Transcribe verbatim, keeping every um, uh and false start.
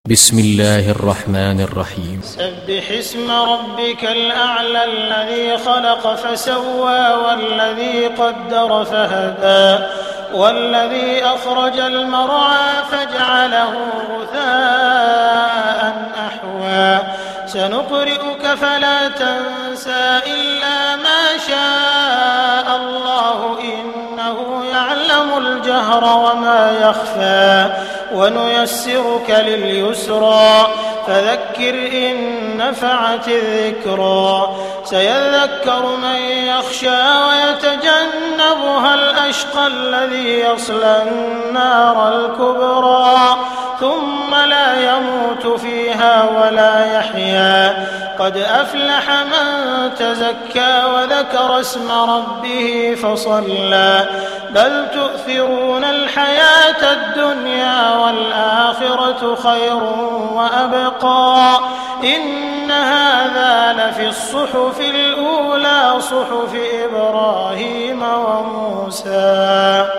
بسم الله الرحمن الرحيم. سبح اسم ربك الأعلى الذي خلق فسوى والذي قدر فهدى والذي أخرج المرعى فجعله غثاء أحوى سنقرئك فلا تنسى إلا ما شاء الله إنه يعلم الجهر وما يخفى ونيسرك لليسرى فذكر إن نفعت الذكرى سيذكر من يخشى ويتجنبها الأشقى الذي يصلى النار الكبرى ثم لا يموت فيها ولا يحيا قد أفلح من تزكى وذكر اسم ربه فصلى بل تؤثرون الحياة الدنيا والآخرة خير وأبقى إن هذا لفي الصحف الأولى صحف إبراهيم وموسى.